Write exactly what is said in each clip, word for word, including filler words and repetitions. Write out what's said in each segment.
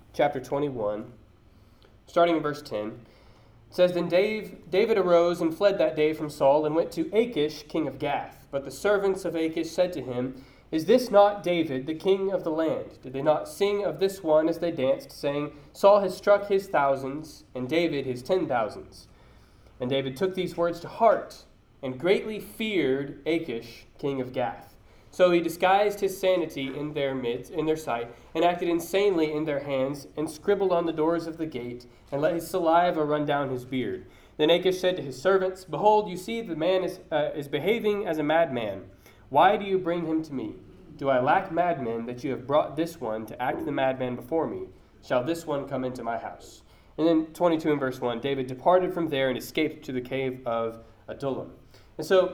chapter twenty-one, starting in verse ten. It says, Then Dave, David arose and fled that day from Saul and went to Achish, king of Gath. But the servants of Achish said to him, Is this not David, the king of the land? Did they not sing of this one as they danced, saying, Saul has struck his thousands, and David his ten thousands? And David took these words to heart, and greatly feared Achish, king of Gath. So he disguised his sanity in their midst, in their sight, and acted insanely in their hands, and scribbled on the doors of the gate, and let his saliva run down his beard. Then Achish said to his servants, Behold, you see the man is, uh, is behaving as a madman. Why do you bring him to me? Do I lack madmen that you have brought this one to act the madman before me? Shall this one come into my house? And then twenty-two and verse one, David departed from there and escaped to the cave of Adullam. And so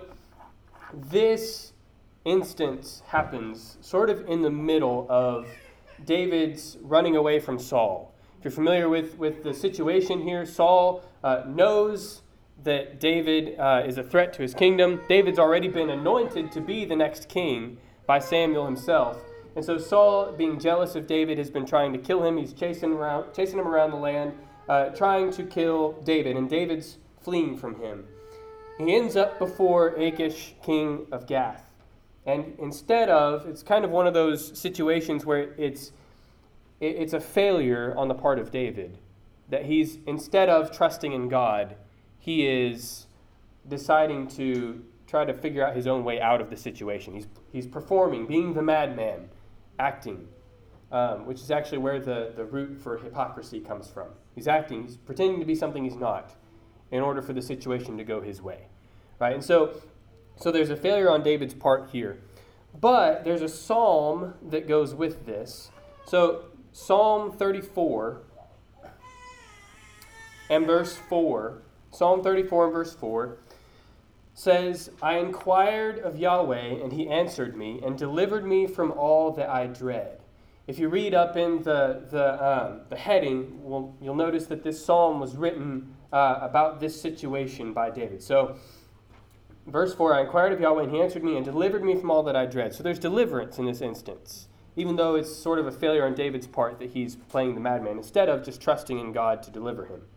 this instance happens sort of in the middle of David's running away from Saul. If you're familiar with, with the situation here, Saul uh, knows that David uh, is a threat to his kingdom. David's already been anointed to be the next king by Samuel himself. And so Saul, being jealous of David, has been trying to kill him. He's chasing around, chasing him around the land, uh, trying to kill David, and David's fleeing from him. He ends up before Achish, king of Gath. And instead of, it's kind of one of those situations where it's it's a failure on the part of David. That he's, instead of trusting in God, he is deciding to try to figure out his own way out of the situation. He's he's performing, being the madman, acting, um, which is actually where the, the root for hypocrisy comes from. He's acting, he's pretending to be something he's not in order for the situation to go his way. Right? And so So there's a failure on David's part here. But there's a psalm that goes with this. So Psalm thirty-four and verse four, Psalm thirty-four and verse four says, I inquired of Yahweh, and he answered me, and delivered me from all that I dread. If you read up in the the, um, the heading, well, you'll notice that this psalm was written uh, about this situation by David. So verse four, I inquired of Yahweh, and he answered me and delivered me from all that I dread. So there's deliverance in this instance, even though it's sort of a failure on David's part that he's playing the madman, instead of just trusting in God to deliver him.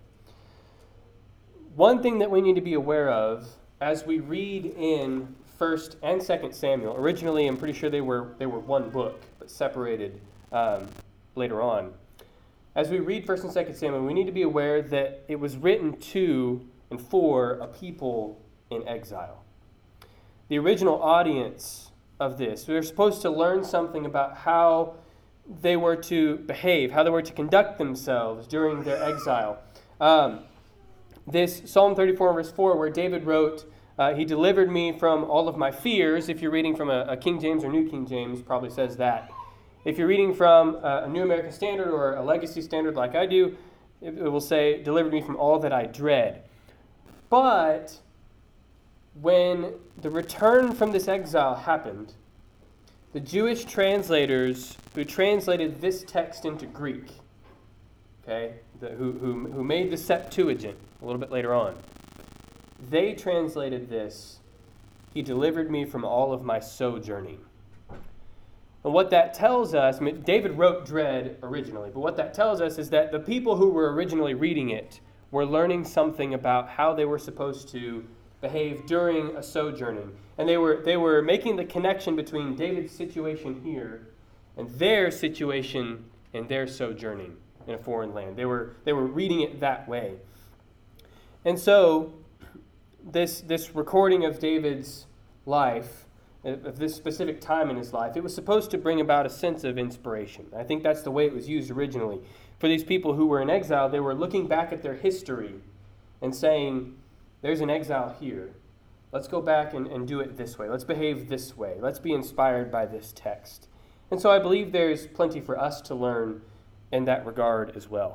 One thing that we need to be aware of as we read in First and Second Samuel, originally I'm pretty sure they were they were one book, but separated um, later on. As we read First and Second Samuel, we need to be aware that it was written to and for a people in exile. The original audience of this, we were supposed to learn something about how they were to behave, how they were to conduct themselves during their exile. Um, this Psalm thirty-four, verse four, where David wrote, uh, he delivered me from all of my fears. If you're reading from a, a King James or New King James, probably says that. If you're reading from a, a New American Standard or a Legacy Standard like I do, it, it will say, delivered me from all that I dread. But when the return from this exile happened, the Jewish translators who translated this text into Greek, okay, the, who, who, who made the Septuagint a little bit later on, they translated this, he delivered me from all of my sojourning. And what that tells us, I mean, David wrote dread originally, but what that tells us is that the people who were originally reading it were learning something about how they were supposed to behave during a sojourning. And they were they were making the connection between David's situation here and their situation in their sojourning in a foreign land. They were they were reading it that way. And so this this recording of David's life, of this specific time in his life, it was supposed to bring about a sense of inspiration. I think that's the way it was used originally. For these people who were in exile, they were looking back at their history and saying, there's an exile here. Let's go back and, and do it this way. Let's behave this way. Let's be inspired by this text. And so I believe there's plenty for us to learn in that regard as well.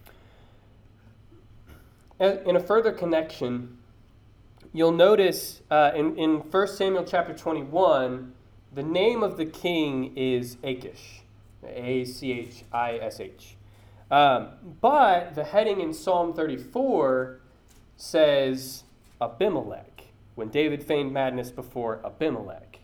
In a further connection, you'll notice uh, in, in First Samuel chapter twenty-one, the name of the king is Achish, A C H I S H. Um, but the heading in Psalm thirty-four says Abimelech, when David feigned madness before Abimelech.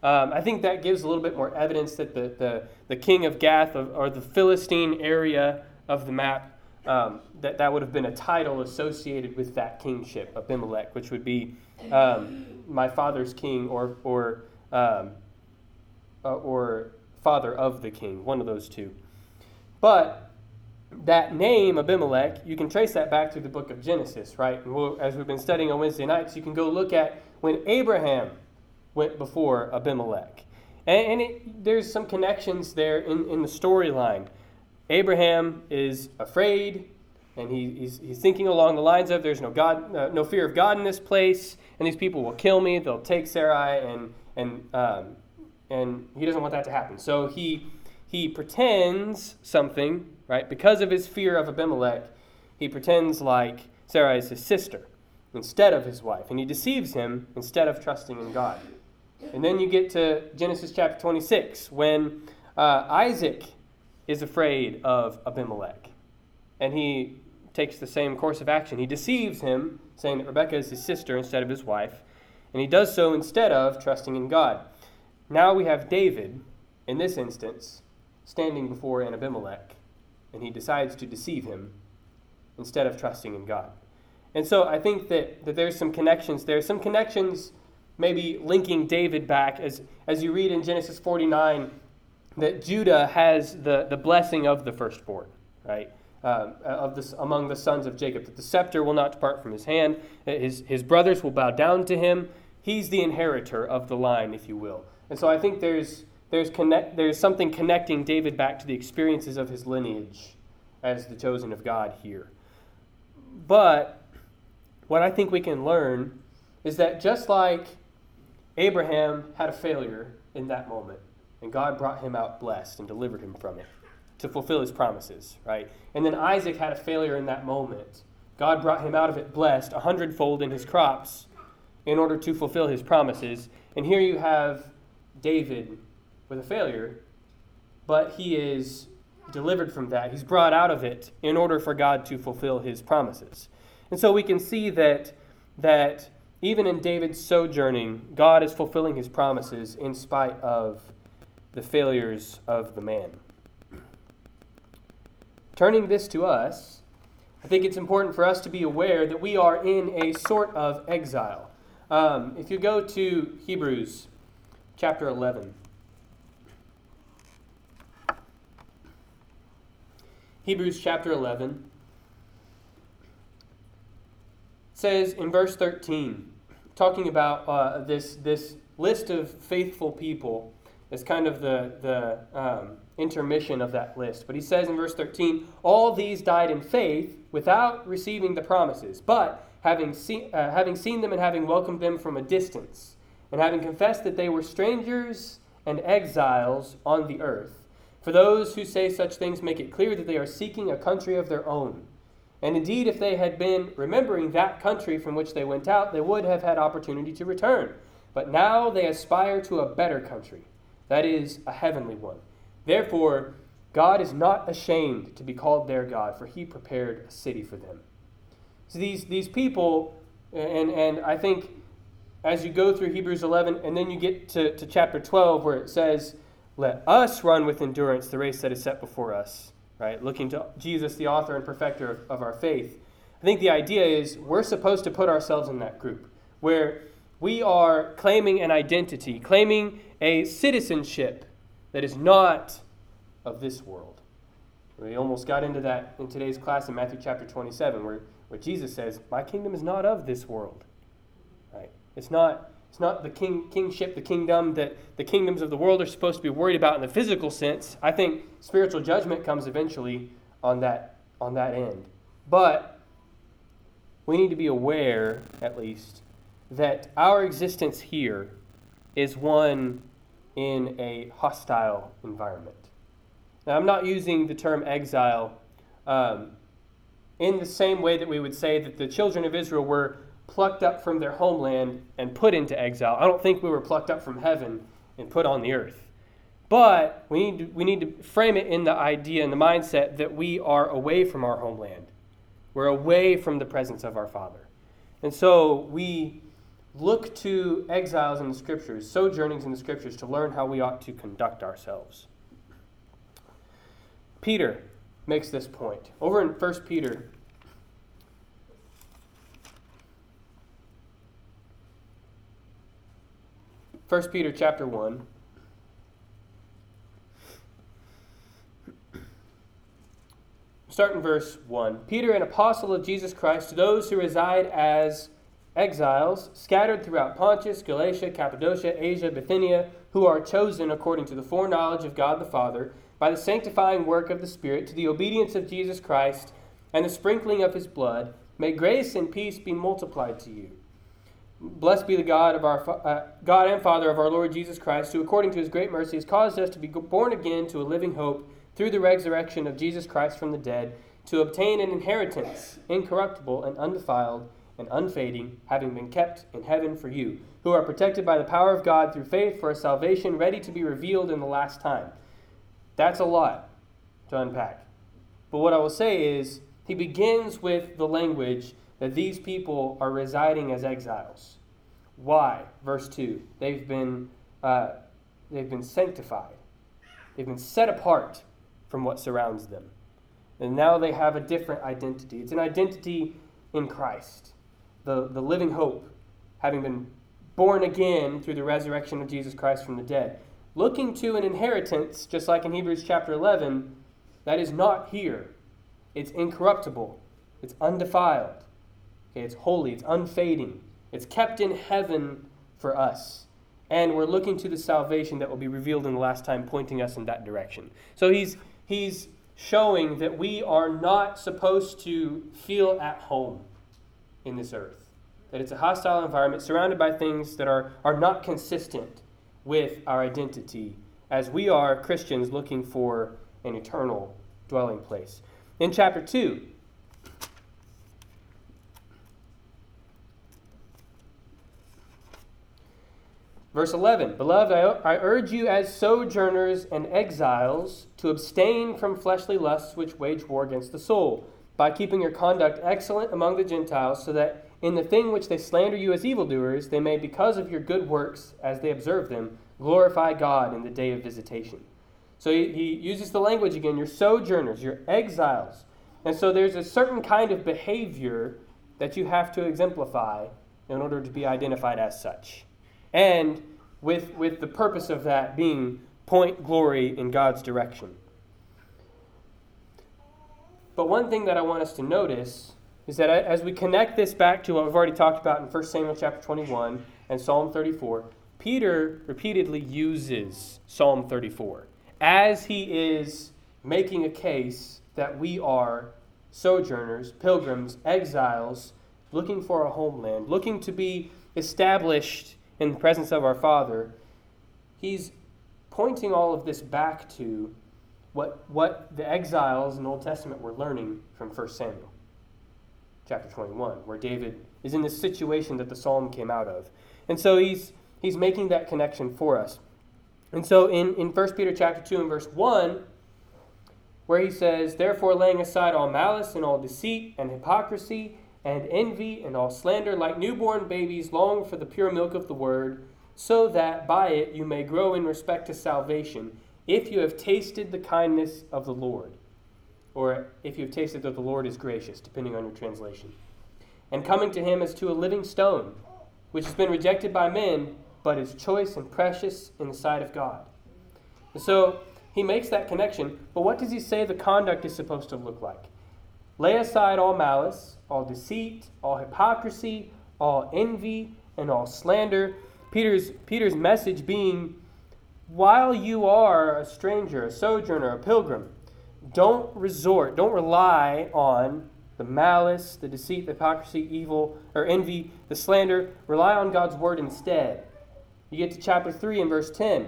Um, I think that gives a little bit more evidence that the, the, the king of Gath, or, or the Philistine area of the map, um, that that would have been a title associated with that kingship, Abimelech, which would be um, my father's king, or or um, uh, or father of the king, one of those two. But that name, Abimelech, you can trace that back to the book of Genesis, right? And we'll, as we've been studying on Wednesday nights, you can go look at when Abraham went before Abimelech. And, and it, there's some connections there in, in the storyline. Abraham is afraid, and he, he's, he's thinking along the lines of, there's no God, uh, no fear of God in this place, and these people will kill me. They'll take Sarai, and and um, and he doesn't want that to happen. So he he pretends something, right? Because of his fear of Abimelech, he pretends like Sarai is his sister instead of his wife, and he deceives him instead of trusting in God. And then you get to Genesis chapter twenty-six, when uh, Isaac is afraid of Abimelech, and he takes the same course of action. He deceives him, saying that Rebekah is his sister instead of his wife, and he does so instead of trusting in God. Now we have David, in this instance, standing before an Abimelech, and he decides to deceive him instead of trusting in God. And so I think that, that there's some connections there, some connections maybe linking David back, as, as you read in Genesis forty-nine, that Judah has the, the blessing of the firstborn, right? Um, of this, among the sons of Jacob, that the scepter will not depart from his hand, his, his brothers will bow down to him. He's the inheritor of the line, if you will. And so I think there's there's connect there's something connecting David back to the experiences of his lineage as the chosen of God here. But what I think we can learn is that just like Abraham had a failure in that moment, and God brought him out blessed and delivered him from it to fulfill his promises, right? And then Isaac had a failure in that moment. God brought him out of it blessed, a hundredfold in his crops, in order to fulfill his promises. And here you have David with a failure, but he is delivered from that. He's brought out of it in order for God to fulfill his promises. And so we can see that that even in David's sojourning, God is fulfilling his promises in spite of the failures of the man. Turning this to us, I think it's important for us to be aware that we are in a sort of exile. Um, if you go to Hebrews chapter eleven, Hebrews chapter eleven says in verse thirteen, talking about uh, this this list of faithful people, as kind of the the um, intermission of that list. But he says in verse thirteen, all these died in faith without receiving the promises, but having seen uh, having seen them and having welcomed them from a distance, and having confessed that they were strangers and exiles on the earth. For those who say such things make it clear that they are seeking a country of their own. And indeed, if they had been remembering that country from which they went out, they would have had opportunity to return. But now they aspire to a better country, that is, a heavenly one. Therefore, God is not ashamed to be called their God, for he prepared a city for them. So these, these people, and, and I think as you go through Hebrews eleven, and then you get to, to chapter twelve, where it says, let us run with endurance the race that is set before us, right? Looking to Jesus, the author and perfecter of, of our faith. I think the idea is we're supposed to put ourselves in that group, where we are claiming an identity, claiming a citizenship that is not of this world. We almost got into that in today's class in Matthew chapter twenty-seven, where, where Jesus says, my kingdom is not of this world. Right? It's not, it's not the king, kingship, the kingdom that the kingdoms of the world are supposed to be worried about in the physical sense. I think spiritual judgment comes eventually on that, on that end. But we need to be aware, at least, that our existence here is one in a hostile environment. Now, I'm not using the term exile um, in the same way that we would say that the children of Israel were plucked up from their homeland and put into exile. I don't think we were plucked up from heaven and put on the earth. But we need to, we need to frame it in the idea and the mindset that we are away from our homeland. We're away from the presence of our Father. And so we look to exiles in the Scriptures, sojournings in the Scriptures, to learn how we ought to conduct ourselves. Peter makes this point. Over in First Peter, First Peter chapter one, start in verse one. Peter, an apostle of Jesus Christ, to those who reside as exiles, scattered throughout Pontus, Galatia, Cappadocia, Asia, Bithynia, who are chosen according to the foreknowledge of God the Father, by the sanctifying work of the Spirit, to the obedience of Jesus Christ, and the sprinkling of his blood, may grace and peace be multiplied to you. Blessed be the God of our uh, God and Father of our Lord Jesus Christ, who according to his great mercy has caused us to be born again to a living hope through the resurrection of Jesus Christ from the dead, to obtain an inheritance incorruptible and undefiled and unfading, having been kept in heaven for you, who are protected by the power of God through faith for a salvation ready to be revealed in the last time. That's a lot to unpack. But what I will say is, he begins with the language that these people are residing as exiles. Why? Verse two. They've been uh, they've been sanctified. They've been set apart from what surrounds them. And now they have a different identity. It's an identity in Christ, the, the living hope, having been born again through the resurrection of Jesus Christ from the dead. Looking to an inheritance, just like in Hebrews chapter eleven, that is not here. It's incorruptible. It's undefiled. Okay, it's holy. It's unfading. It's kept in heaven for us. And we're looking to the salvation that will be revealed in the last time, pointing us in that direction. So he's he's showing that we are not supposed to feel at home in this earth. That it's a hostile environment surrounded by things that are, are not consistent with our identity, as we are Christians looking for an eternal dwelling place. In chapter two, verse eleven, Beloved, I, I urge you as sojourners and exiles to abstain from fleshly lusts which wage war against the soul, by keeping your conduct excellent among the Gentiles, so that in the thing which they slander you as evildoers, they may, because of your good works, as they observe them, glorify God in the day of visitation. So he, he uses the language again, you're sojourners, you're exiles. And so there's a certain kind of behavior that you have to exemplify in order to be identified as such. And with, with the purpose of that being point glory in God's direction. But one thing that I want us to notice is that as we connect this back to what we've already talked about in First Samuel chapter twenty-one and Psalm thirty-four, Peter repeatedly uses Psalm thirty-four as he is making a case that we are sojourners, pilgrims, exiles, looking for a homeland, looking to be established in the presence of our Father. He's pointing all of this back to what, what the exiles in the Old Testament were learning from First Samuel chapter twenty-one, where David is in this situation that the psalm came out of. And so he's he's making that connection for us. And so in, in First Peter chapter two and verse one, where he says, Therefore laying aside all malice and all deceit and hypocrisy and envy and all slander, like newborn babies, long for the pure milk of the word, so that by it you may grow in respect to salvation, if you have tasted the kindness of the Lord. Or if you have tasted that the Lord is gracious, depending on your translation. And coming to him as to a living stone, which has been rejected by men, but is choice and precious in the sight of God. And so he makes that connection, but what does he say the conduct is supposed to look like? Lay aside all malice, all deceit, all hypocrisy, all envy, and all slander. Peter's, Peter's message being, while you are a stranger, a sojourner, a pilgrim, don't resort, don't rely on the malice, the deceit, the hypocrisy, evil, or envy, the slander. Rely on God's word instead. You get to chapter three and verse ten.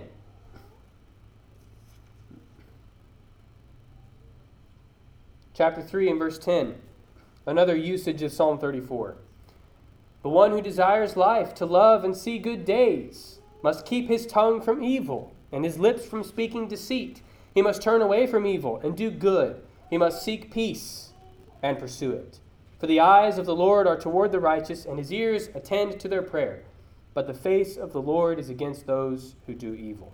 Chapter three and verse ten. Another usage of Psalm thirty-four. The one who desires life, to love and see good days, must keep his tongue from evil and his lips from speaking deceit. He must turn away from evil and do good. He must seek peace and pursue it. For the eyes of the Lord are toward the righteous, and his ears attend to their prayer. but the face of the Lord is against those who do evil.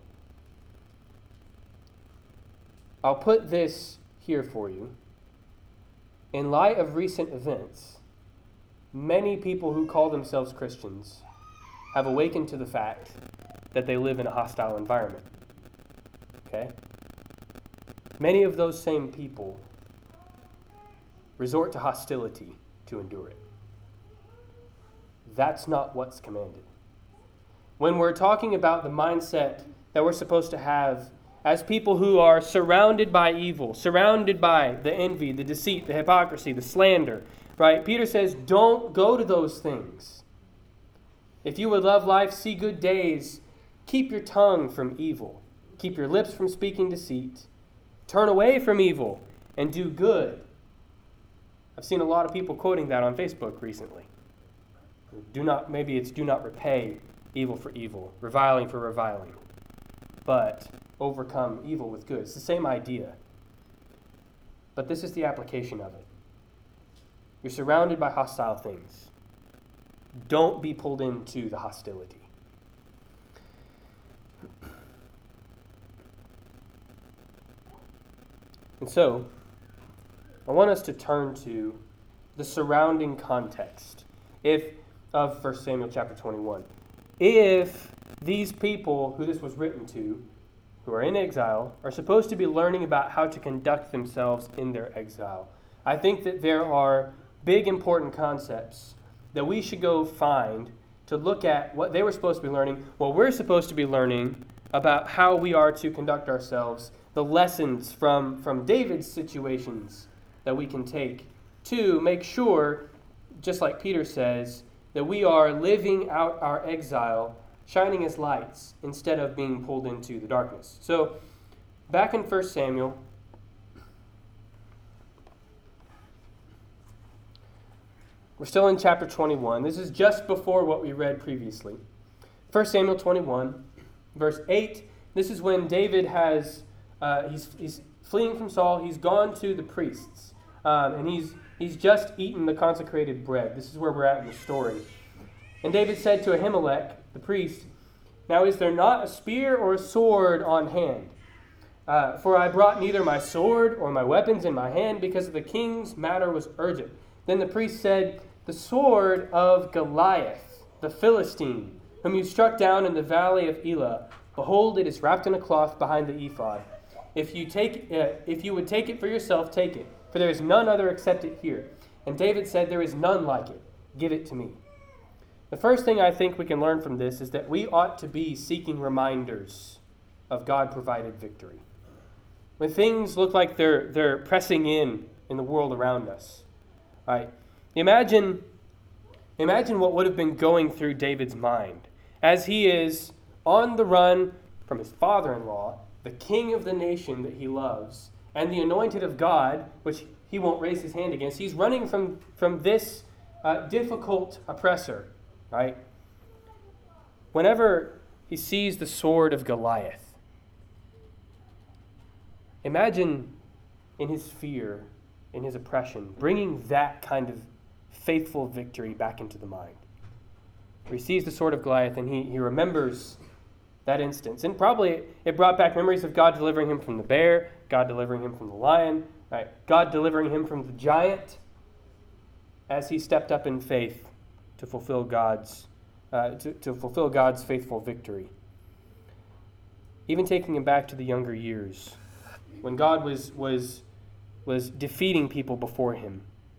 I'll put this here for you. In light of recent events, many people who call themselves Christians have awakened to the fact that they live in a hostile environment. Okay? Many of those same people resort to hostility to endure it. That's not what's commanded. When we're talking about the mindset that we're supposed to have as people who are surrounded by evil, surrounded by the envy, the deceit, the hypocrisy, the slander, right? Peter says, don't go to those things. If you would love life, see good days, keep your tongue from evil. Keep your lips from speaking deceit. Turn away from evil and do good. I've seen a lot of people quoting that on Facebook recently. Do not, maybe it's do not repay evil for evil, reviling for reviling, but overcome evil with good. It's the same idea. But this is the application of it. You're surrounded by hostile things. Don't be pulled into the hostility. And so, I want us to turn to the surrounding context if of First Samuel chapter twenty-one. If these people who this was written to, who are in exile, are supposed to be learning about how to conduct themselves in their exile, I think that there are big important concepts that we should go find to look at what they were supposed to be learning, what we're supposed to be learning about how we are to conduct ourselves, the lessons from, from David's situations that we can take to make sure, just like Peter says, that we are living out our exile, shining as lights instead of being pulled into the darkness. So, back in First Samuel, we're still in chapter twenty-one. This is just before what we read previously. First Samuel twenty-one, verse eight. This is when David has, uh, he's, he's fleeing from Saul. He's gone to the priests, um, and he's He's just eaten the consecrated bread. This is where we're at in the story. And David said to Ahimelech, the priest, "Now is there not a spear or a sword on hand? Uh, for I brought neither my sword or my weapons in my hand, because the king's matter was urgent." Then the priest said, "The sword of Goliath, the Philistine, whom you struck down in the valley of Elah, behold, it is wrapped in a cloth behind the ephod. If you take, uh, if you would take it for yourself, take it. For there is none other except it here." And David said, "There is none like it. Give it to me." The first thing I think we can learn from this is that we ought to be seeking reminders of God-provided victory. When things look like they're they're pressing in in the world around us, right? Imagine, imagine what would have been going through David's mind as he is on the run from his father-in-law, the king of the nation that he loves, and the anointed of God, which he won't raise his hand against. He's running from, from this uh, difficult oppressor, right? Whenever he sees the sword of Goliath, imagine in his fear, in his oppression, bringing that kind of faithful victory back into the mind. He sees the sword of Goliath and he, he remembers that instance. And probably it brought back memories of God delivering him from the bear, God delivering him from the lion, right? God delivering him from the giant as he stepped up in faith to fulfill God's uh, to, to fulfill God's faithful victory. Even taking him back to the younger years, when God was was was defeating people before him.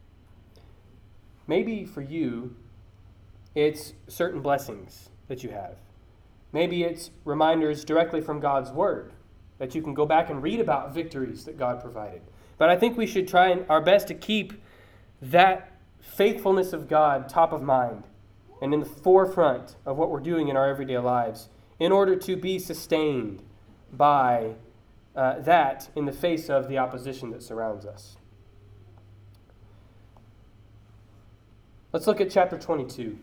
Maybe for you, it's certain blessings that you have. Maybe it's reminders directly from God's word that you can go back and read about victories that God provided. But I think we should try our best to keep that faithfulness of God top of mind and in the forefront of what we're doing in our everyday lives in order to be sustained by uh, that in the face of the opposition that surrounds us. Let's look at chapter twenty-two.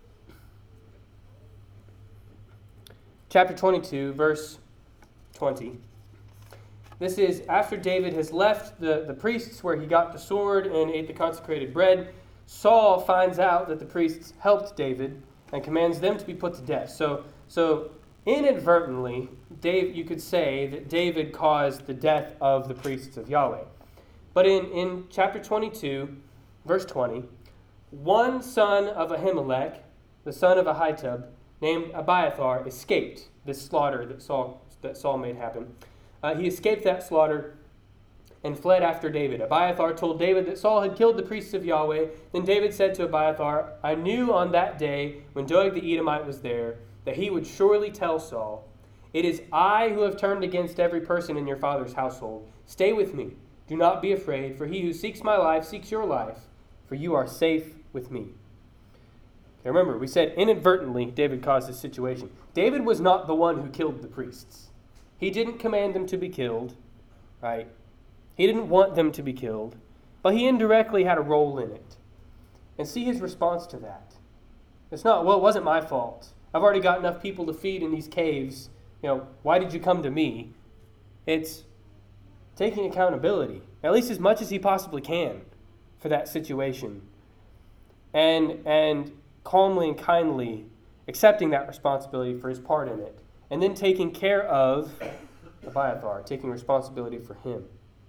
Chapter twenty-two, verse twenty. This is after David has left the, the priests where he got the sword and ate the consecrated bread. Saul finds out that the priests helped David, and commands them to be put to death. So, so inadvertently, Dave, you could say that David caused the death of the priests of Yahweh. But in, in chapter twenty-two, verse twenty, one son of Ahimelech, the son of Ahitub, named Abiathar, escaped this slaughter that Saul, that Saul made happen. Uh, he escaped that slaughter and fled after David. Abiathar told David that Saul had killed the priests of Yahweh. Then David said to Abiathar, I knew on that day when Doeg the Edomite was there that he would surely tell Saul, it is I who have turned against every person in your father's household. Stay with me. Do not be afraid, for he who seeks my life seeks your life, for you are safe with me. Okay, remember, we said inadvertently David caused this situation. David was not the one who killed the priests. He didn't command them to be killed, right? He didn't want them to be killed, but he indirectly had a role in it. And see his response to that. It's not, well, it wasn't my fault. I've already got enough people to feed in these caves. You know, why did you come to me? It's taking accountability, at least as much as he possibly can, for that situation. And, and calmly and kindly accepting that responsibility for his part in it. And then taking care of Abiathar, taking responsibility for him.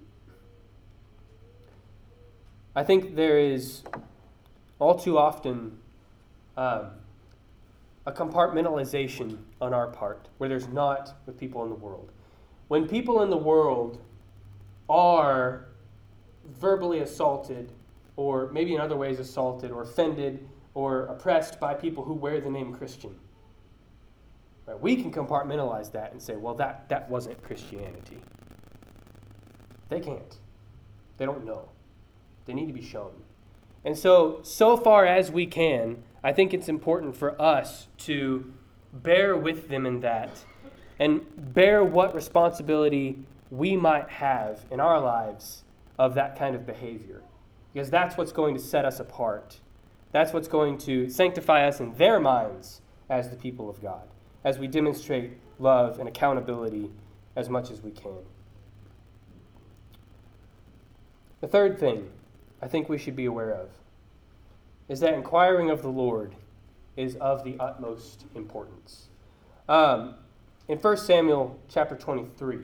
I think there is all too often um, a compartmentalization on our part where there's not with people in the world. When people in the world are verbally assaulted, or maybe in other ways assaulted or offended or oppressed by people who wear the name Christian, right, we can compartmentalize that and say, well, that, that wasn't Christianity. They can't. They don't know. They need to be shown. And so, so far as we can, I think it's important for us to bear with them in that and bear what responsibility we might have in our lives of that kind of behavior. Because that's what's going to set us apart. That's what's going to sanctify us in their minds as the people of God, as we demonstrate love and accountability as much as we can. The third thing I think we should be aware of is that inquiring of the Lord is of the utmost importance. Um, in First Samuel chapter twenty-three,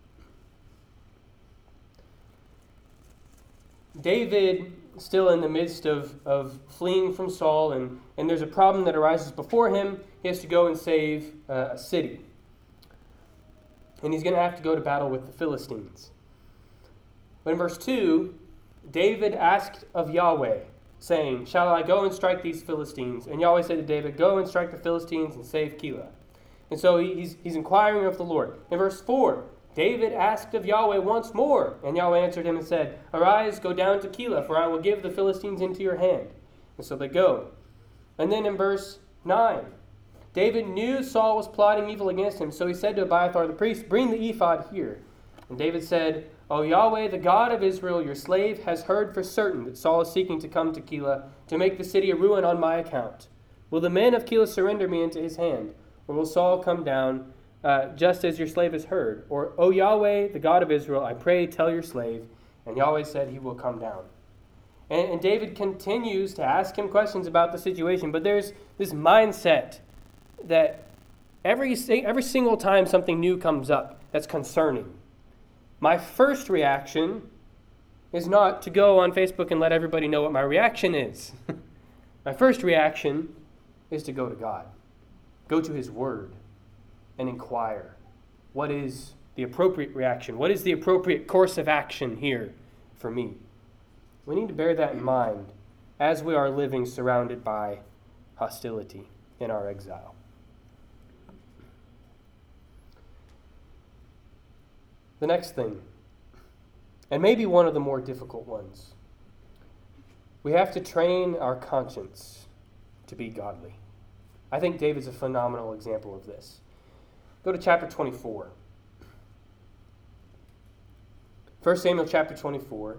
David, still in the midst of, of fleeing from Saul, and, and there's a problem that arises before him. He has to go and save uh, a city. And he's going to have to go to battle with the Philistines. But in verse two, David asked of Yahweh, saying, shall I go and strike these Philistines? And Yahweh said to David, go and strike the Philistines and save Keilah. And so he's, he's inquiring of the Lord. In verse four, David asked of Yahweh once more, and Yahweh answered him and said, arise, go down to Keilah, for I will give the Philistines into your hand. And so they go. And then in verse nine, David knew Saul was plotting evil against him, so he said to Abiathar the priest, bring the ephod here. And David said, O Yahweh, the God of Israel, your slave has heard for certain that Saul is seeking to come to Keilah to make the city a ruin on my account. Will the men of Keilah surrender me into his hand, or will Saul come down uh, just as your slave has heard? Or, O Yahweh, the God of Israel, I pray, tell your slave. And Yahweh said he will come down. And, and David continues to ask him questions about the situation, but there's this mindset that every every single time something new comes up that's concerning, my first reaction is not to go on Facebook and let everybody know what my reaction is. My first reaction is to go to God, go to his word, and inquire. What is the appropriate reaction? What is the appropriate course of action here for me? We need to bear that in mind as we are living surrounded by hostility in our exile. The next thing, and maybe one of the more difficult ones, we have to train our conscience to be godly. I think David's a phenomenal example of this. Go to chapter twenty-four. First Samuel chapter twenty-four.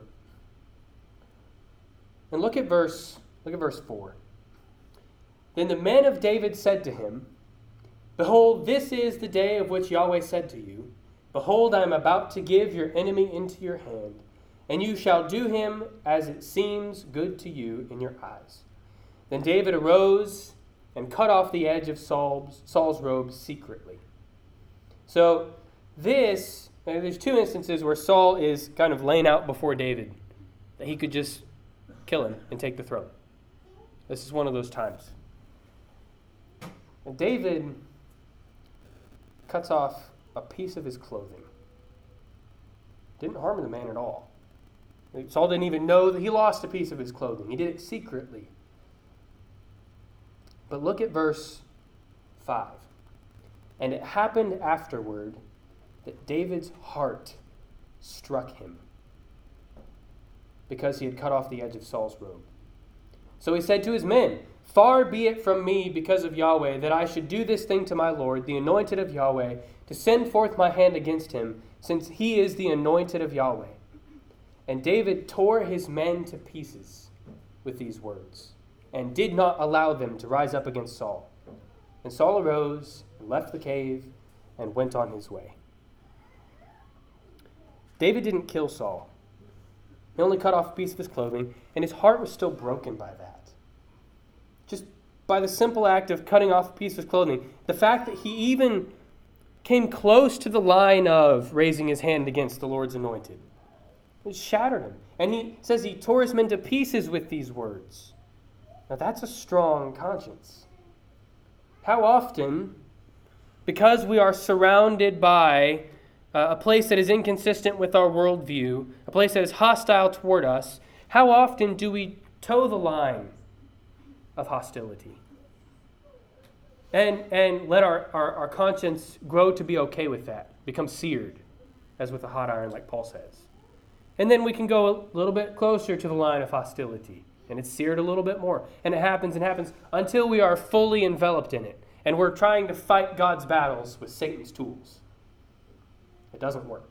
And look at verse, look at verse four. Then the men of David said to him, behold, this is the day of which Yahweh said to you, behold, I am about to give your enemy into your hand, and you shall do him as it seems good to you in your eyes. Then David arose and cut off the edge of Saul's, Saul's robe secretly. So this, there's two instances where Saul is kind of laying out before David that he could just kill him and take the throne. This is one of those times. And David cuts off a piece of his clothing. Didn't harm the man at all. Saul didn't even know that he lost a piece of his clothing. He did it secretly. But look at verse five. And it happened afterward that David's heart struck him because he had cut off the edge of Saul's robe. So he said to his men, "Far be it from me because of Yahweh that I should do this thing to my Lord, the anointed of Yahweh, to send forth my hand against him, since he is the anointed of Yahweh." And David tore his men to pieces with these words, and did not allow them to rise up against Saul. And Saul arose and left the cave and went on his way. David didn't kill Saul. He only cut off a piece of his clothing, and his heart was still broken by that. Just by the simple act of cutting off a piece of his clothing. The fact that he even came close to the line of raising his hand against the Lord's anointed. It shattered him. And he says he tore his men to pieces with these words. Now that's a strong conscience. How often, because we are surrounded by uh, a place that is inconsistent with our worldview, a place that is hostile toward us, how often do we toe the line of hostility? And and let our, our, our conscience grow to be okay with that, become seared, as with a hot iron, like Paul says. And then we can go a little bit closer to the line of hostility, and it's seared a little bit more. And it happens and happens until we are fully enveloped in it, and we're trying to fight God's battles with Satan's tools. It doesn't work.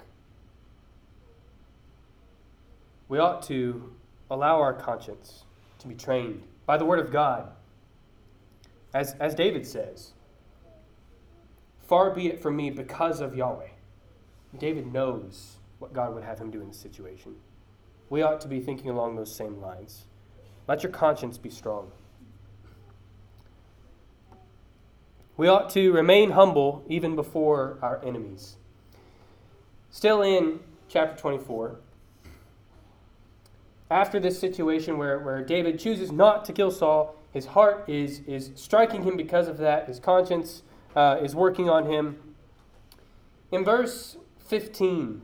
We ought to allow our conscience to be trained by the Word of God. As, as David says, "Far be it from me because of Yahweh." David knows what God would have him do in this situation. We ought to be thinking along those same lines. Let your conscience be strong. We ought to remain humble even before our enemies. Still in chapter twenty-four, after this situation where, where David chooses not to kill Saul, his heart is, is striking him because of that. His conscience uh, is working on him. In verse fifteen,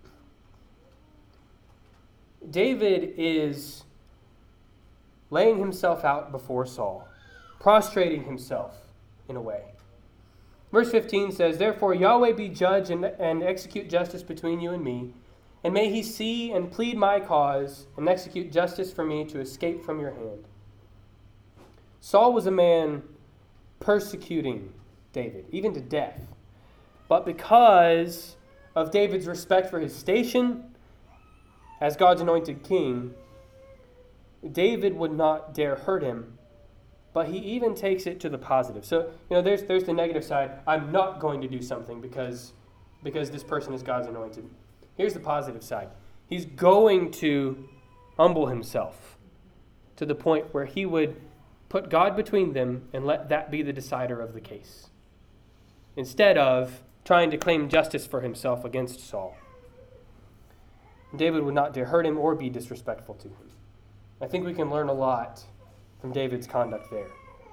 David is laying himself out before Saul, prostrating himself in a way. Verse fifteen says, "Therefore Yahweh be judge and, and execute justice between you and me, and may he see and plead my cause and execute justice for me to escape from your hand." Saul was a man persecuting David, even to death. But because of David's respect for his station as God's anointed king, David would not dare hurt him, but he even takes it to the positive. So, you know, there's there's the negative side. I'm not going to do something because, because this person is God's anointed. Here's the positive side. He's going to humble himself to the point where he would put God between them and let that be the decider of the case, instead of trying to claim justice for himself against Saul. David would not dare hurt him or be disrespectful to him. I think we can learn a lot from David's conduct there.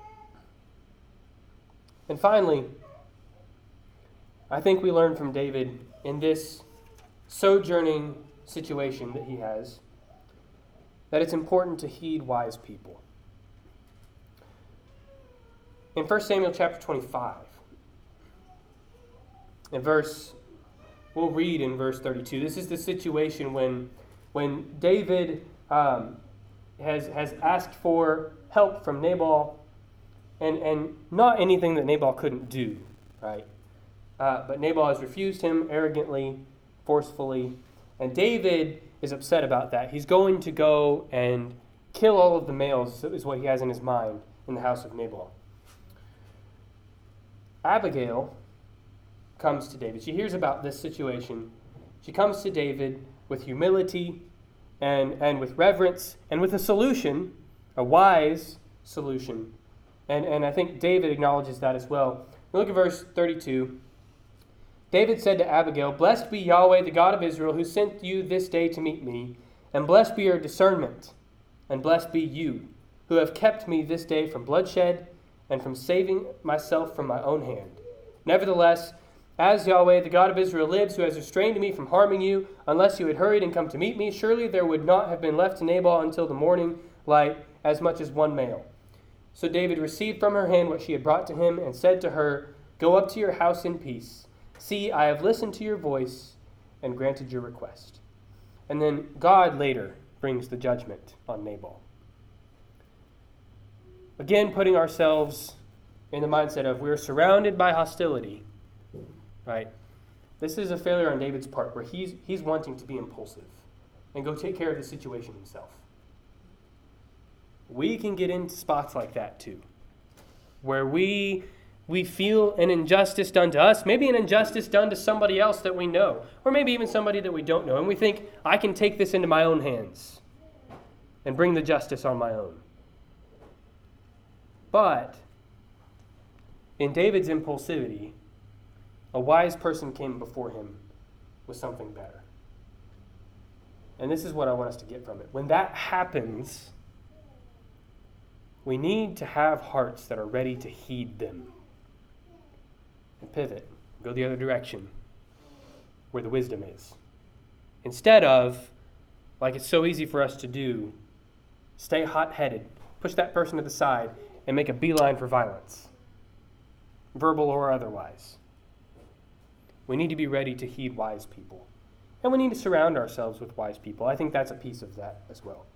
And finally, I think we learn from David in this sojourning situation that he has that it's important to heed wise people. In First Samuel chapter twenty-five, in verse, we'll read in verse thirty-two. This is the situation when, when David um, has has asked for help from Nabal, and and not anything that Nabal couldn't do, right? Uh, but Nabal has refused him arrogantly, forcefully, and David is upset about that. He's going to go and kill all of the males, is what he has in his mind, in the house of Nabal. Abigail comes to David. She hears about this situation. She comes to David with humility and, and with reverence and with a solution, a wise solution And, and I think David acknowledges that as well. Look at verse thirty-two. David said to Abigail, "Blessed be Yahweh, the God of Israel, who sent you this day to meet me, and blessed be your discernment, and blessed be you, who have kept me this day from bloodshed, and from saving myself from my own hand. Nevertheless, as Yahweh, the God of Israel lives, who has restrained me from harming you, unless you had hurried and come to meet me, surely there would not have been left to Nabal until the morning light as much as one male." So David received from her hand what she had brought to him, and said to her, "Go up to your house in peace. See, I have listened to your voice and granted your request." And then God later brings the judgment on Nabal. Again, putting ourselves in the mindset of we're surrounded by hostility, right? This is a failure on David's part where he's, he's wanting to be impulsive and go take care of the situation himself. We can get into spots like that too, where we we feel an injustice done to us, maybe an injustice done to somebody else that we know, or maybe even somebody that we don't know, and we think, I can take this into my own hands and bring the justice on my own. But in David's impulsivity, a wise person came before him with something better. And this is what I want us to get from it. When that happens, we need to have hearts that are ready to heed them and pivot, go the other direction where the wisdom is. Instead of, like it's so easy for us to do, stay hot-headed, push that person to the side, and make a beeline for violence, verbal or otherwise. We need to be ready to heed wise people. And we need to surround ourselves with wise people. I think that's a piece of that as well.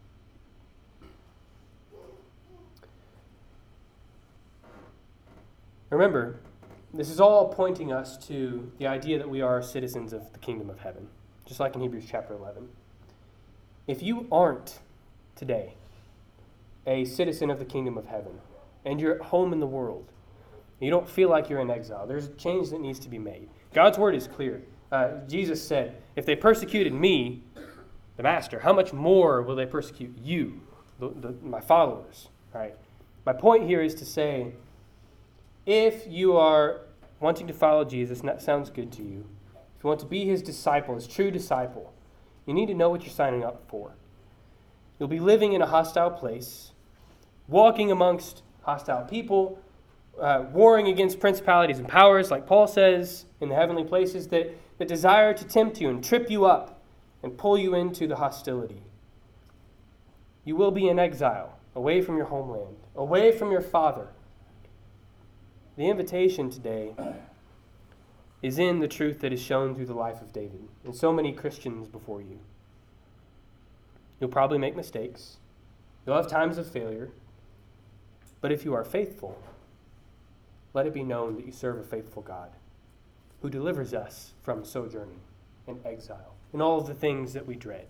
Remember, this is all pointing us to the idea that we are citizens of the kingdom of heaven, just like in Hebrews chapter eleven. If you aren't today a citizen of the kingdom of heaven, and you're at home in the world, you don't feel like you're in exile, there's a change that needs to be made. God's word is clear. Uh, Jesus said, if they persecuted me, the master, how much more will they persecute you, the, the, my followers? Right? My point here is to say, if you are wanting to follow Jesus, and that sounds good to you, if you want to be his disciple, his true disciple, you need to know what you're signing up for. You'll be living in a hostile place, walking amongst hostile people, uh, warring against principalities and powers, like Paul says in the heavenly places, that, that desire to tempt you and trip you up and pull you into the hostility. You will be in exile, away from your homeland, away from your Father. The invitation today is in the truth that is shown through the life of David and so many Christians before you. You'll probably make mistakes. You'll have times of failure. But if you are faithful, let it be known that you serve a faithful God who delivers us from sojourning and exile and all of the things that we dread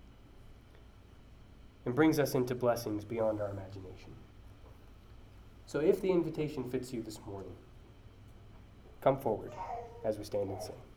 and brings us into blessings beyond our imagination. So if the invitation fits you this morning, come forward as we stand and sing.